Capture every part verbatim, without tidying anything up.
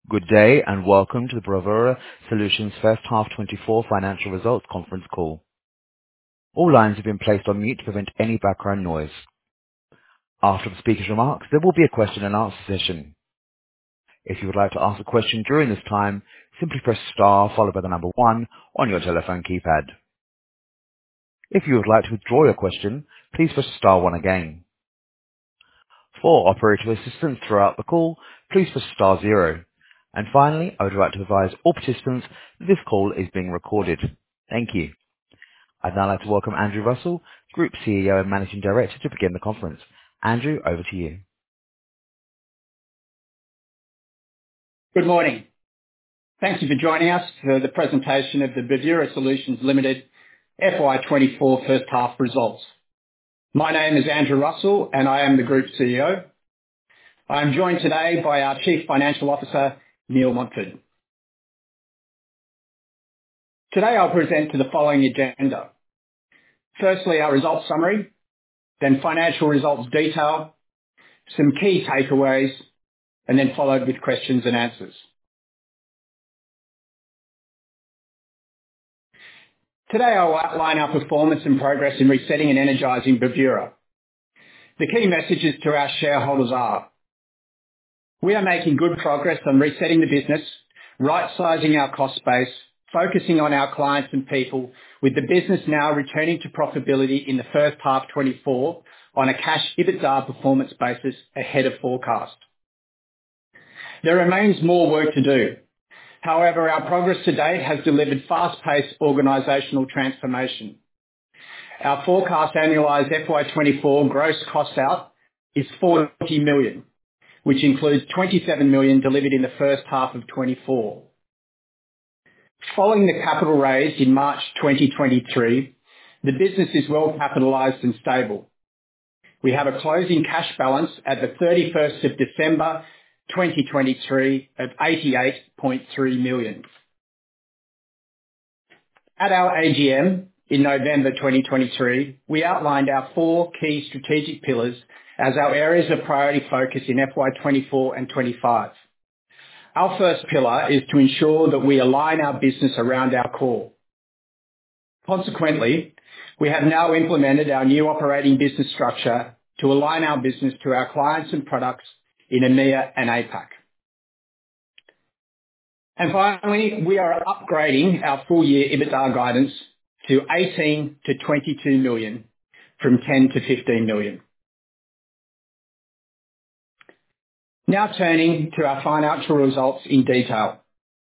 Good day, and welcome to the Bravura Solutions First Half twenty-four Financial Results Conference Call. All lines have been placed on mute to prevent any background noise. After the speaker's remarks, there will be a question and answer session. If you would like to ask a question during this time, simply press star followed by the number one on your telephone keypad. If you would like to withdraw your question, please press star one again. For operator assistance throughout the call, please press star zero. And finally, I would like to advise all participants that this call is being recorded. Thank you. I'd now like to welcome Andrew Russell, Group C E O and Managing Director, to begin the conference. Andrew, over to you. Good morning. Thank you for joining us for the presentation of the Bravura Solutions Limited F Y twenty-four first half results. My name is Andrew Russell and I am the Group C E O. I am joined today by our Chief Financial Officer, Neil Montford. Today I'll present to the following agenda. Firstly, our results summary, then financial results detail, some key takeaways, and then followed with questions and answers. Today I'll outline our performance and progress in resetting and energising Bravura. The key messages to our shareholders are: we are making good progress on resetting the business, right-sizing our cost base, focusing on our clients and people, with the business now returning to profitability in the first half twenty-four on a cash EBITDA performance basis ahead of forecast. There remains more work to do. However, our progress to date has delivered fast-paced organisational transformation. Our forecast annualised F Y twenty-four gross cost out is forty million, which includes twenty-seven million delivered in the first half of twenty-four. Following the capital raise in March twenty twenty-three, the business is well capitalised and stable. We have a closing cash balance at the thirty-first of December twenty twenty-three of eighty-eight point three million. At our A G M in November twenty twenty-three, we outlined our four key strategic pillars as our areas of priority focus in F Y twenty-four and twenty-five. Our first pillar is to ensure that we align our business around our core. Consequently, we have now implemented our new operating business structure to align our business to our clients and products in EMEA and APAC. And finally, we are upgrading our full year EBITDA guidance to eighteen to twenty-two million from ten to fifteen million. Now turning to our financial results in detail.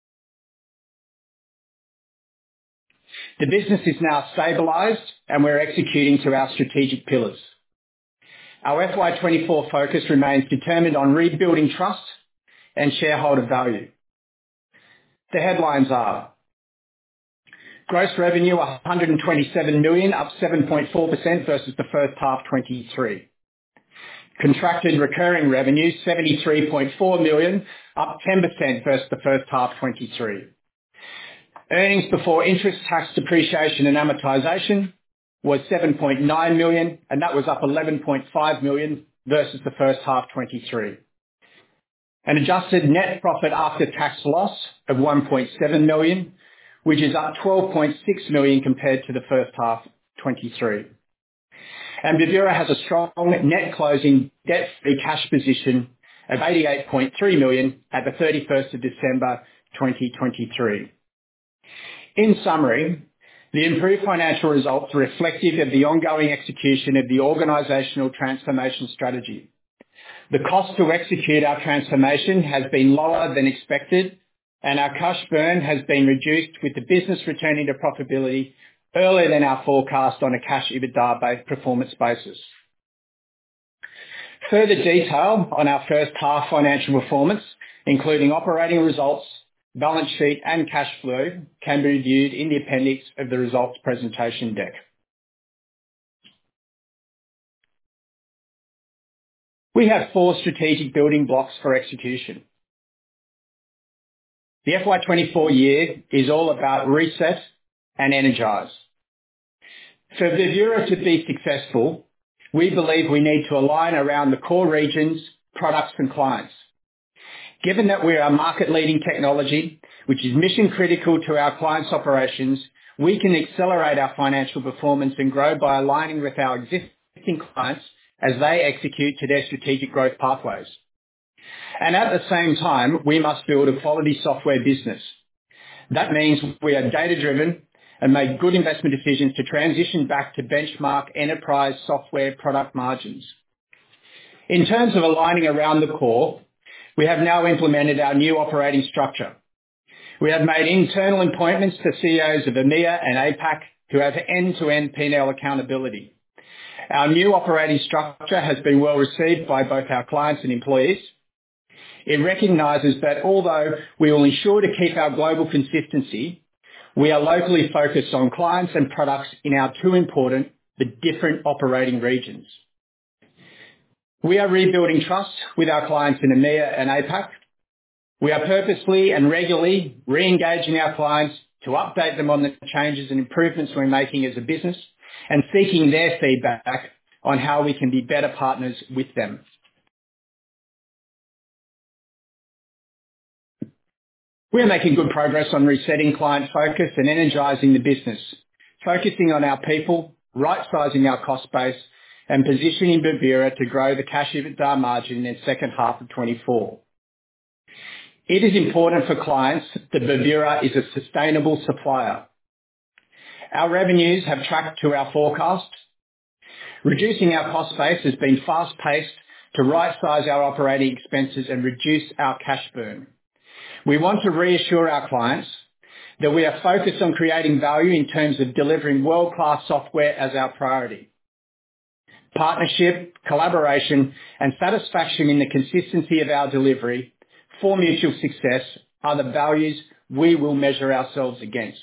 The business is now stabilised and we're executing to our strategic pillars. Our F Y twenty-four focus remains determined on rebuilding trust and shareholder value. The headlines are: gross revenue one hundred twenty-seven million, up seven point four percent versus the first half twenty-three. Contracted recurring revenue seventy-three point four million, up ten percent versus the first half twenty-three. Earnings before interest, tax, depreciation and amortisation was seven point nine million, and that was up eleven point five million versus the first half twenty-three. An adjusted net profit after tax loss of one point seven million, which is up twelve point six million compared to the first half twenty-three. And Bravura has a strong net closing debt-free cash position of eighty-eight point three million at the thirty-first of December twenty twenty-three. In summary, the improved financial results are reflective of the ongoing execution of the organisational transformation strategy. The cost to execute our transformation has been lower than expected, and our cash burn has been reduced with the business returning to profitability earlier than our forecast on a cash EBITDA performance basis. Further detail on our first half financial performance, including operating results, balance sheet and cash flow, can be reviewed in the appendix of the results presentation deck. We have four strategic building blocks for execution. The F Y twenty-four year is all about reset and energise. For Bravura to be successful, we believe we need to align around the core regions, products and clients. Given that we are market-leading technology, which is mission-critical to our clients' operations, we can accelerate our financial performance and grow by aligning with our existing clients as they execute to their strategic growth pathways. And at the same time, we must build a quality software business. That means we are data-driven and make good investment decisions to transition back to benchmark enterprise software product margins. In terms of aligning around the core, we have now implemented our new operating structure. We have made internal appointments to C E Os of EMEA and APAC who have end-to-end P and L accountability. Our new operating structure has been well received by both our clients and employees. It recognises that although we will ensure to keep our global consistency, we are locally focused on clients and products in our two important but different operating regions. We are rebuilding trust with our clients in EMEA and APAC. We are purposely and regularly re-engaging our clients to update them on the changes and improvements we're making as a business and seeking their feedback on how we can be better partners with them. We're making good progress on resetting client focus and energising the business, focusing on our people, right-sizing our cost base, and positioning Bravura to grow the cash EBITDA margin in the second half of twenty-four. It is important for clients that Bravura is a sustainable supplier. Our revenues have tracked to our forecast. Reducing our cost base has been fast-paced to right-size our operating expenses and reduce our cash burn. We want to reassure our clients that we are focused on creating value in terms of delivering world-class software as our priority. Partnership, collaboration, and satisfaction in the consistency of our delivery for mutual success are the values we will measure ourselves against.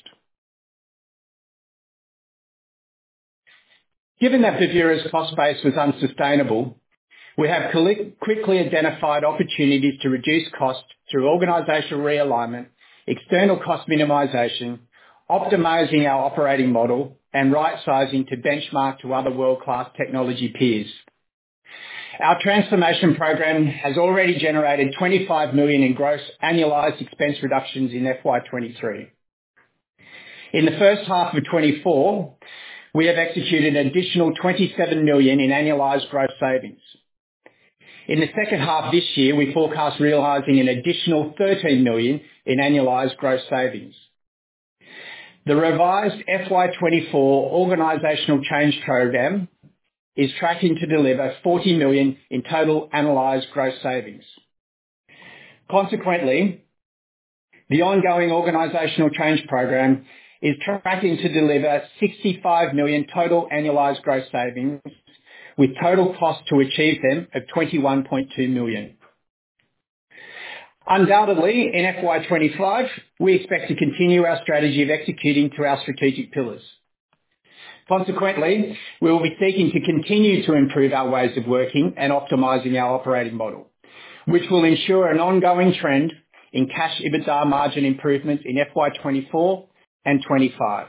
Given that Bravura's cost base was unsustainable, we have quickly identified opportunities to reduce costs through organisational realignment, external cost minimisation, optimising our operating model, and right-sizing to benchmark to other world-class technology peers. Our transformation program has already generated twenty-five million dollars in gross annualised expense reductions in F Y twenty-three. In the first half of twenty-four, we have executed an additional twenty-seven million dollars in annualised gross savings. In the second half this year, we forecast realising an additional thirteen million dollars in annualised gross savings. The revised F Y twenty-four organisational change program is tracking to deliver forty million dollars in total annualised gross savings. Consequently, the ongoing organisational change program is tracking to deliver sixty-five million dollars total annualised gross savings, with total cost to achieve them of twenty-one point two million dollars. Undoubtedly, in F Y twenty-five, we expect to continue our strategy of executing to our strategic pillars. Consequently, we will be seeking to continue to improve our ways of working and optimising our operating model, which will ensure an ongoing trend in cash EBITDA margin improvements in F Y twenty-four and twenty-five.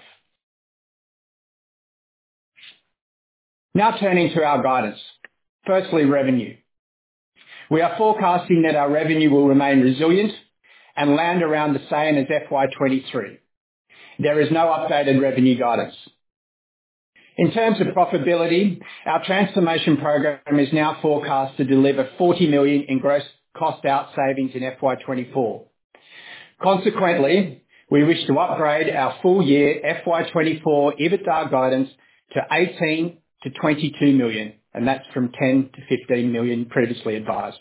Now turning to our guidance. Firstly, revenue. We are forecasting that our revenue will remain resilient and land around the same as F Y twenty-three. There is no updated revenue guidance. In terms of profitability, our transformation program is now forecast to deliver forty million dollars in gross cost out savings in F Y twenty-four. Consequently, we wish to upgrade our full year F Y twenty-four EBITDA guidance to eighteen to twenty-two million, and that's from ten to fifteen million previously advised.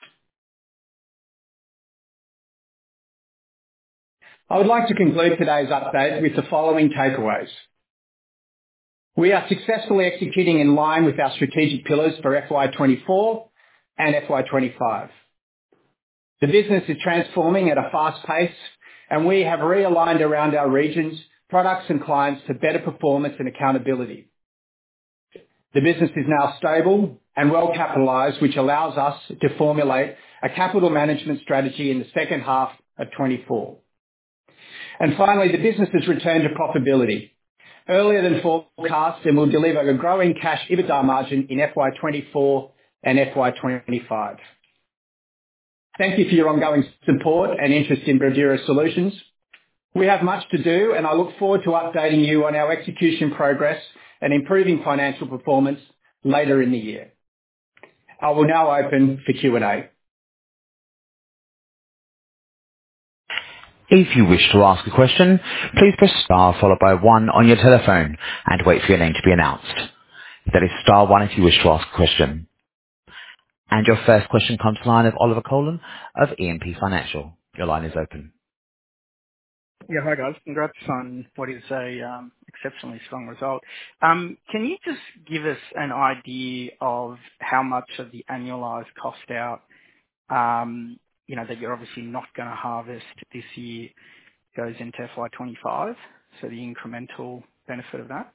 I would like to conclude today's update with the following takeaways. We are successfully executing in line with our strategic pillars for F Y twenty-four and F Y twenty-five. The business is transforming at a fast pace, and we have realigned around our regions, products and clients to better performance and accountability. The business is now stable and well capitalised, which allows us to formulate a capital management strategy in the second half of twenty-four. And finally, the business has returned to profitability earlier than forecast and will deliver a growing cash EBITDA margin in F Y twenty-four and F Y twenty-five. Thank you for your ongoing support and interest in Bravura Solutions. We have much to do, and I look forward to updating you on our execution progress and improving financial performance later in the year. I will now open for Q and A. If you wish to ask a question, please press star followed by one on your telephone and wait for your name to be announced. That is star one if you wish to ask a question. And your first question comes to the line of Oliver Colan of E and P Financial. Your line is open. Yeah, hi guys. Congrats on what is a um, exceptionally strong result. Um, can you just give us an idea of how much of the annualized cost out, um, you know, that you're obviously not going to harvest this year goes into F Y twenty-five? So the incremental benefit of that.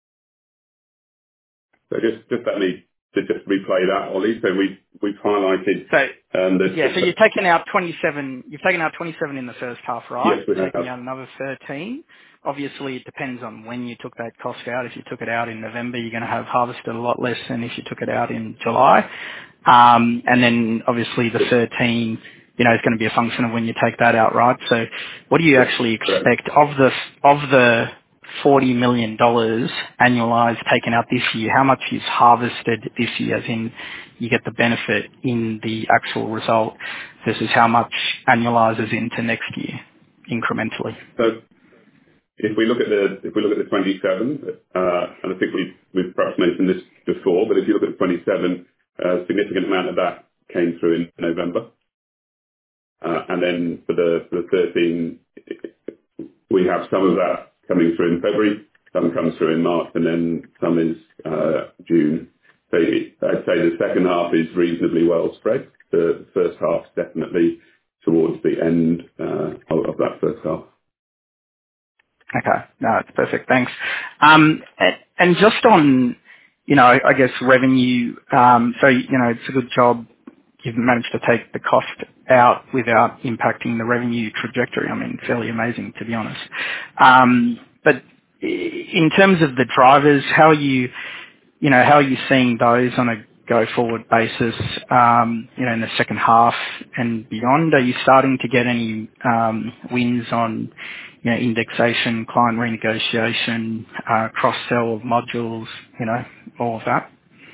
So just just let me to just replay that, Ollie. So we we've highlighted So um, the yeah, so you've taken out twenty-seven. You've taken out twenty-seven in the first half, right? yes, we have. Taking out another thirteen. Obviously, it depends on when you took that cost out. If you took it out in November, you're going to have harvested a lot less than if you took it out in July. Um, and then obviously the thirteen, you know, is going to be a function of when you take that out, right? So what do you actually expect of the of the forty million dollars annualized taken out this year? How much is harvested this year, as in you get the benefit in the actual result, versus how much annualizes into next year incrementally? So if we look at the if we look at the twenty-seven, uh, and I think we've we've perhaps mentioned this before, but if you look at the twenty-seven, a significant amount of that came through in November, uh, and then for the for the thirteen, we have some of that coming through in February, some comes through in March, and then some is uh, June. So I'd say the second half is reasonably well spread. The first half's definitely towards the end uh, of, of that first half. Okay. No, it's perfect. Thanks. Um, a- And just on, you know, I guess revenue, um, so, you know, it's a good job you've managed to take the cost out without impacting the revenue trajectory. I mean, fairly amazing, to be honest. Um, But i- in terms of the drivers, how are you, you know, how are you seeing those on a go-forward basis, um, you know, in the second half and beyond? Are you starting to get any um wins on, you know, indexation, client renegotiation, uh cross-sell of modules, you know, all of that?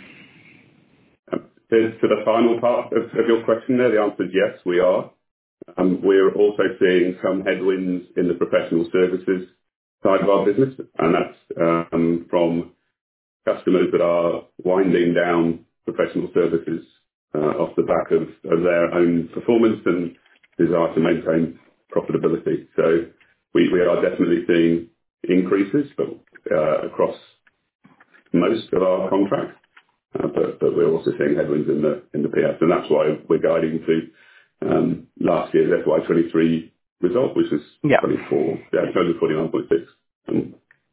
Um, To to the final part of of your question there, the answer is yes, we are. Um, We're also seeing some headwinds in the professional services side of our business, and that's um, from customers that are winding down professional services uh, off the back of of their own performance and desire to maintain profitability. So we we are definitely seeing increases, but uh, across most of our contracts. Uh, But but we're also seeing headwinds in the in the P S, and that's why we're guiding to um, last year's F Y twenty-three result, which was Yeah. twenty-four, yeah, total forty-nine point six. Um,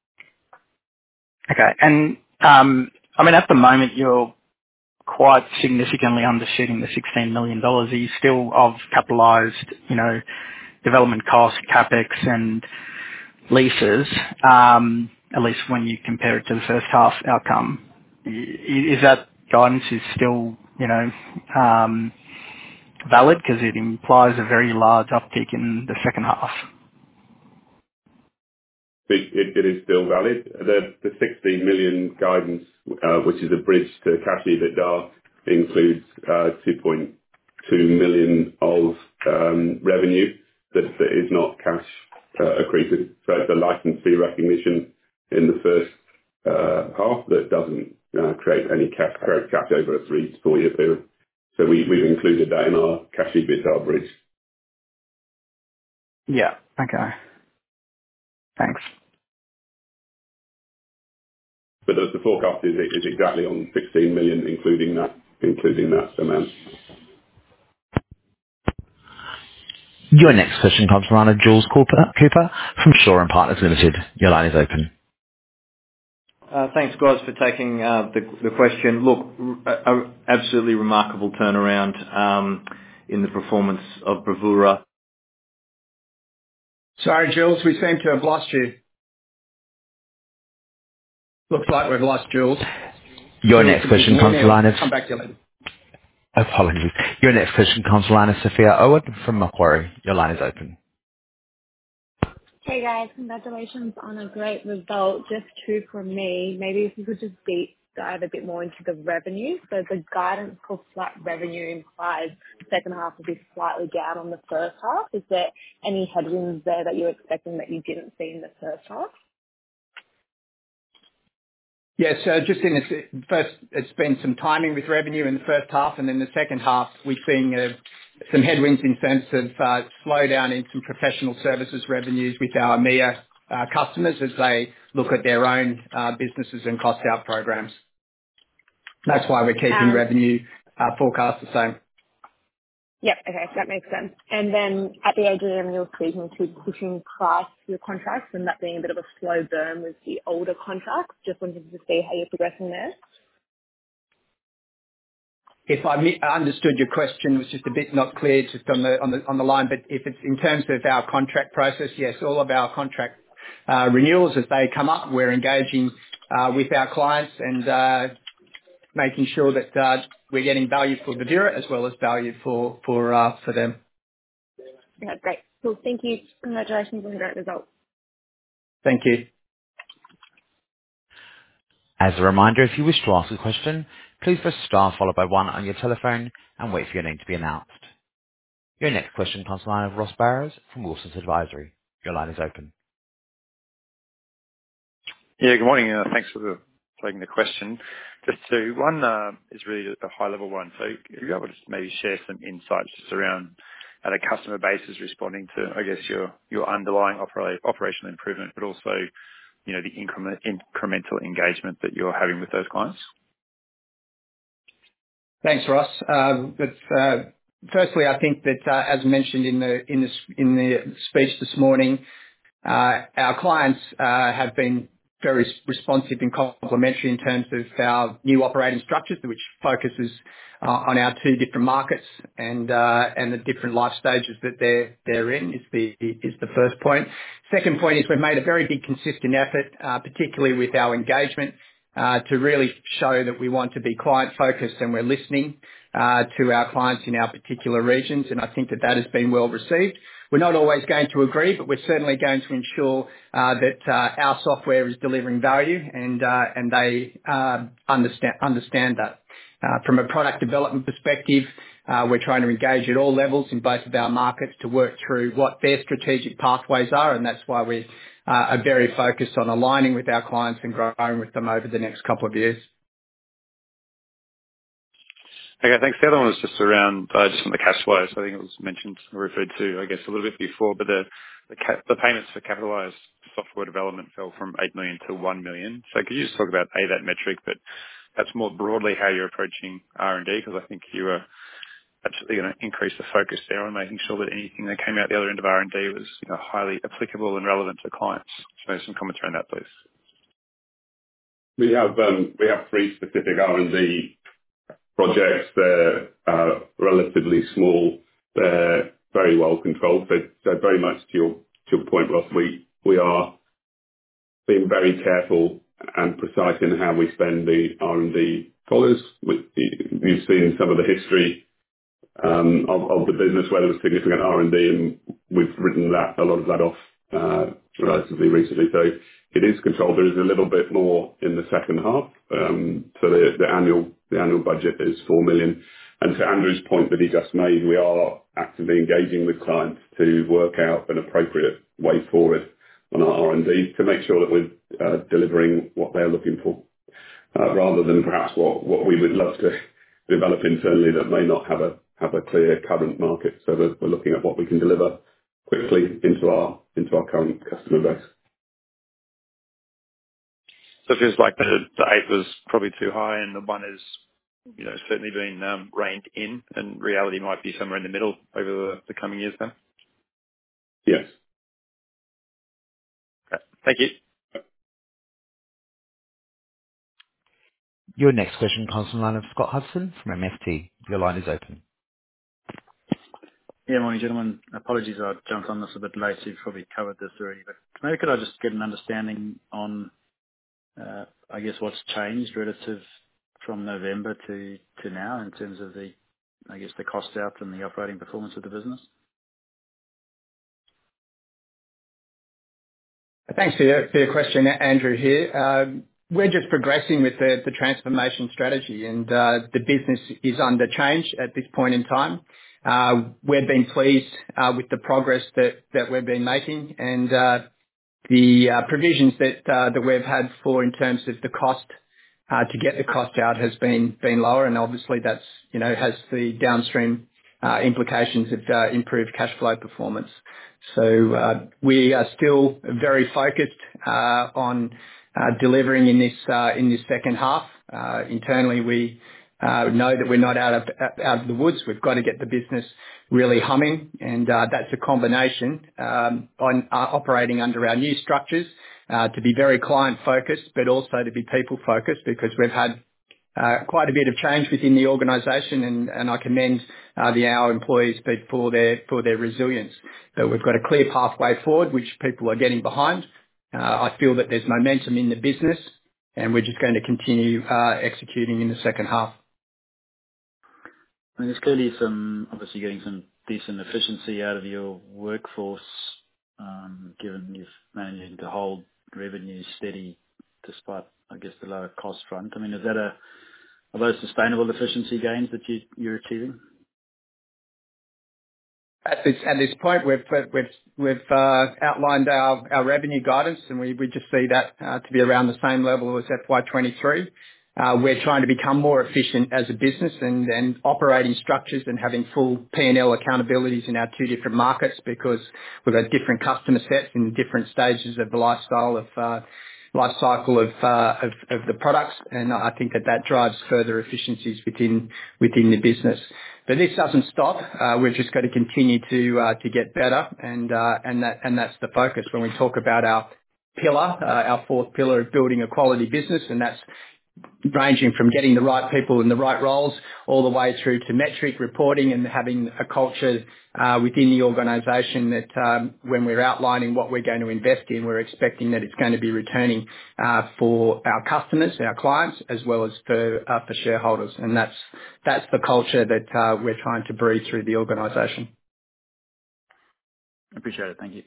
Okay. And, um I mean, at the moment, you're quite significantly undershooting the sixteen million dollars. Are you still of capitalized, you know, development cost, CapEx, and leases, um, at least when you compare it to the first half outcome? I- Is that guidance is still, you know, um, valid? Because it implies a very large uptick in the second half. It it- it is still valid. The the sixteen million guidance, uh, which is a bridge to cash EBITDA, includes uh, two point two million of um, revenue that that is not cash uh, accreted. So it's a license fee recognition in the first uh, half that doesn't uh, create any cash create cash over a three to four-year period. So we- we've included that in our cash EBITDA bridge. Yeah. Okay. Thanks. But the the forecast is is exactly on sixteen million, including that including that amount. Your next question comes from Anna Jules Cooper, Cooper from Shaw and Partners Limited. Your line is open. Uh Thanks, guys, for taking uh the the question. Look, r- a a absolutely remarkable turnaround um in the performance of Bravura. Sorry, Jules, we seem to have lost you. Looks like we've lost Jules. Your Jules, next if you question can hear comes me, from the line I'll of come back to you later. Apologies. Your next question comes from the line of Sophia Owen from Macquarie. Your line is open. Hey guys, congratulations on a great result. Just two from me. Maybe if you could just deep dive a bit more into the revenue. So the guidance for flat revenue implies the second half will be slightly down on the first half. Is there any headwinds there that you're expecting that you didn't see in the first half? Yes, so just in the first, it's been some timing with revenue in the first half, and then the second half, we're seeing uh, some headwinds in terms of uh, slowdown in some professional services revenues with our EMEA uh, customers as they look at their own uh, businesses and cost out programs. That's why we're keeping Um, revenue uh, forecast the same. Yep, okay, that makes sense. And then at the A G M, you're speaking to pushing price for your contracts and that being a bit of a slow burn with the older contracts. Just wanted to see how you're progressing there. If I mi- understood your question, it was just a bit not clear just on the on the on the line. But if it's in terms of our contract process, yes, all of our contract uh, renewals as they come up, we're engaging uh, with our clients and uh, making sure that uh, we're getting value for Bravura as well as value for for uh, for them. Okay, great. Cool. Thank you. Congratulations on a great result. Thank you. As a reminder, if you wish to ask a question, please press star followed by one on your telephone and wait for your name to be announced. Your next question comes from the line of Ross Barrows from Wilson's Advisory. Your line is open. Yeah, good morning. Uh, Thanks for the- taking the question. Just to one uh, is really a high-level one. So are you able to just maybe share some insights just around how the customer base is responding to, I guess, your your underlying opera- operational improvement, but also, you know, the increment- incremental engagement that you're having with those clients? Thanks, Ross. Um, but, uh, Firstly, I think that, uh, as mentioned in the in the s- in the speech this morning, uh, our clients uh, have been very s- responsive and complimentary in terms of our new operating structures, which focuses uh, on our two different markets and uh, and the different life stages that they're they're in, is the is the first point. Second point is we've made a very big consistent effort, uh, particularly with our engagement, uh, to really show that we want to be client focused and we're listening uh, to our clients in our particular regions, and I think that that has been well received. We're not always going to agree, but we're certainly going to ensure uh, that uh, our software is delivering value, and uh, and they uh, understand understand that. Uh, from a product development perspective, uh, we're trying to engage at all levels in both of our markets to work through what their strategic pathways are, and that's why we uh, are very focused on aligning with our clients and growing with them over the next couple of years. Okay, thanks. The other one was just around, uh, just on the cash flow. So I think it was mentioned or referred to, I guess, a little bit before, but the the ca- the payments for capitalized software development fell from eight million to one million. So could you just talk about, A, that metric, but perhaps more broadly, how you're approaching R and D? Because I think you are absolutely gonna increase the focus there on making sure that anything that came out the other end of R and D was, you know, highly applicable and relevant to clients. So some comments around that, please. We have um, we have three specific R and D projects. They're uh, relatively small. They're very well controlled. So, so very much to your to your point, Ross, we we are being very careful and precise in how we spend the R and D dollars. We- You've seen some of the history um, of, of the business where there was significant R and D, and we've written that a lot of that off uh, relatively recently. So it is controlled. There is a little bit more in the second half. Um, so the, the annual the annual budget is four million. And to Andrew's point that he just made, we are actively engaging with clients to work out an appropriate way forward on our R and D to make sure that we're uh, delivering what they're looking for, uh, rather than perhaps what, what we would love to develop internally that may not have a have a clear current market. So we're, we're looking at what we can deliver quickly into our into our current customer base. So it feels like the the eight was probably too high and the one is, you know, certainly been um, reined in, and reality might be somewhere in the middle over the, the coming years then. Yes. Okay. Thank you. Your next question comes from the line of Scott Hudson from M F T. Your line is open. Yeah, morning, gentlemen. Apologies, I jumped on this a bit late. You've probably covered this already, but maybe could I just get an understanding on, uh, I guess, what's changed relative from November to to now in terms of the I guess, the cost out and the operating performance of the business? Thanks for your, for your question, Andrew here. Um, we're just progressing with the, the transformation strategy, and uh, the business is under change at this point in time. Uh, we've been pleased uh, with the progress that, that we've been making, and uh, the uh, provisions that uh, that we've had for in terms of the cost uh, to get the cost out has been been lower, and obviously that's, you know, has the downstream uh, implications of uh, improved cash flow performance. So uh, we are still very focused uh, on uh, delivering in this uh, in this second half. Uh, internally, we uh, know that we're not out of out of the woods. We've got to get the business really humming, and uh, that's a combination um, on uh, operating under our new structures uh, to be very client focused, but also to be people focused, because we've had uh, quite a bit of change within the organisation, and, and I commend uh, the our employees for their for their resilience. But we've got a clear pathway forward, which people are getting behind. Uh, I feel that there's momentum in the business, and we're just going to continue uh, executing in the second half. I mean, there's clearly some, obviously getting some decent efficiency out of your workforce, um, given you've managed to hold revenue steady despite, I guess, the lower cost front. I mean, is that a, are those sustainable efficiency gains that you, you're achieving? At this at this point, we've we've we've uh, outlined our, our revenue guidance, and we, we just see that uh, to be around the same level as F Y twenty-three. Uh, we're trying to become more efficient as a business, and, and operating structures and having full P and L accountabilities in our two different markets, because we've got different customer sets in different stages of the lifestyle of uh, life cycle of, uh, of of the products, and I think that that drives further efficiencies within within the business. But this doesn't stop. Uh, we've just got to continue to uh, to get better, and uh, and that and that's the focus when we talk about our pillar, uh, our fourth pillar of building a quality business, and that's ranging from getting the right people in the right roles all the way through to metric reporting and having a culture uh, within the organisation that um, when we're outlining what we're going to invest in, we're expecting that it's going to be returning uh, for our customers, our clients, as well as for uh, for shareholders. And that's that's the culture that uh, we're trying to breathe through the organisation. Appreciate it. Thank you.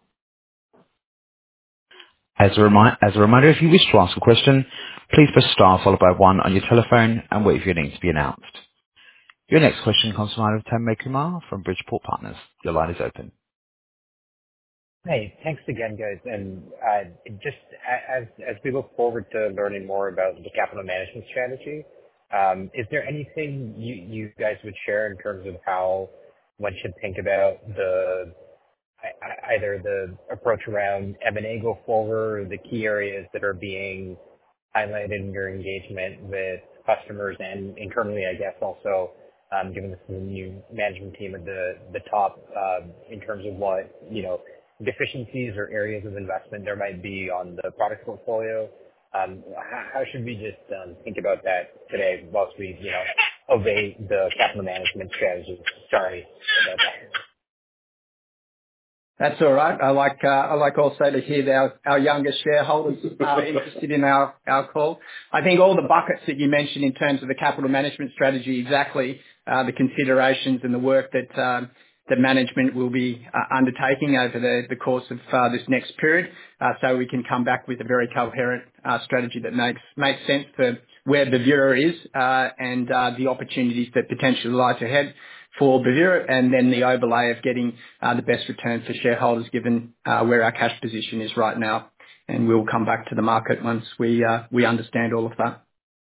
As a, remi- as a reminder, if you wish to ask a question, please press star followed by one on your telephone and wait for your name to be announced. Your next question comes from the line of Tanmay Kumar from Bridgeport Partners. Your line is open. Hey, thanks again, guys. And uh, just a- as as we look forward to learning more about the capital management strategy, um, is there anything you, you guys would share in terms of how one should think about the I- either the approach around M and A go forward, or the key areas that are being highlighted in your engagement with customers and internally, I guess, also, um, given this is a new management team at the the top, um, in terms of what, you know, deficiencies or areas of investment there might be on the product portfolio? Um, How how should we just um, think about that today whilst we, you know, obey the capital management strategy? Sorry about that. That's all right. I like uh, I like also to hear that our, our younger shareholders are interested in our, our call. I think all the buckets that you mentioned in terms of the capital management strategy, exactly uh, the considerations and the work that um, that management will be uh, undertaking over the, the course of uh, this next period, uh, so we can come back with a very coherent uh, strategy that makes makes sense for where Bravura is uh, and uh, the opportunities that potentially lie ahead for Bravura, and then the overlay of getting uh, the best return for shareholders given uh, where our cash position is right now. And we'll come back to the market once we uh, we understand all of that.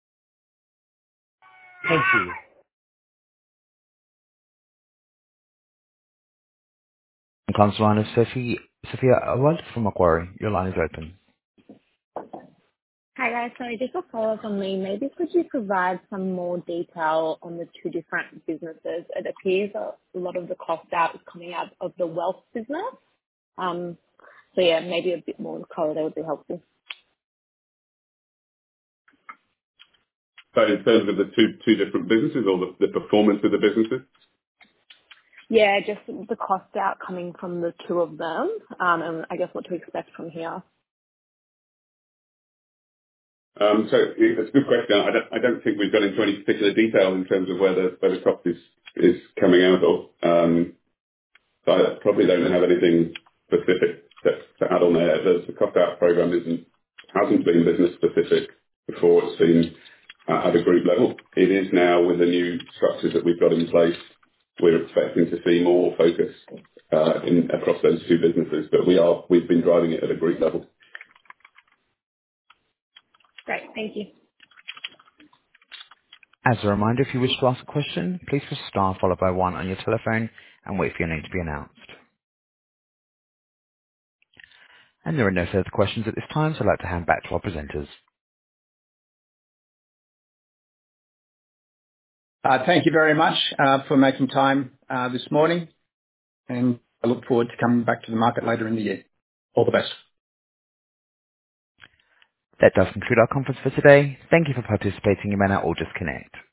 Thank you. Comes the line of Sophie, Sophia Awad from Macquarie. Your line is open. Hi guys, so just a follow-up on me. Maybe could you provide some more detail on the two different businesses? It appears a lot of the cost out is coming out of the wealth business. Um, so yeah, maybe a bit more color that would be helpful. So in terms of the two two different businesses, or the, the performance of the businesses? Yeah, just the cost out coming from the two of them, um, and I guess what to expect from here. Um, so it's a good question. I don't, I don't think we've gone into any particular detail in terms of where the, where the cost is, is coming out of. Um, so I probably don't have anything specific to, to add on there. The, the cost out program isn't, hasn't been business specific before. It's been uh, at a group level. It is now with the new structures that we've got in place. We're expecting to see more focus uh, in, across those two businesses, but we are, we've been driving it at a group level. Great. Thank you. As a reminder, if you wish to ask a question, please press star followed by one on your telephone and wait for your name to be announced. And there are no further questions at this time, so I'd like to hand back to our presenters. Uh, thank you very much uh, for making time uh, this morning, and I look forward to coming back to the market later in the year. All the best. That does conclude our conference for today. Thank you for participating. You may now all disconnect.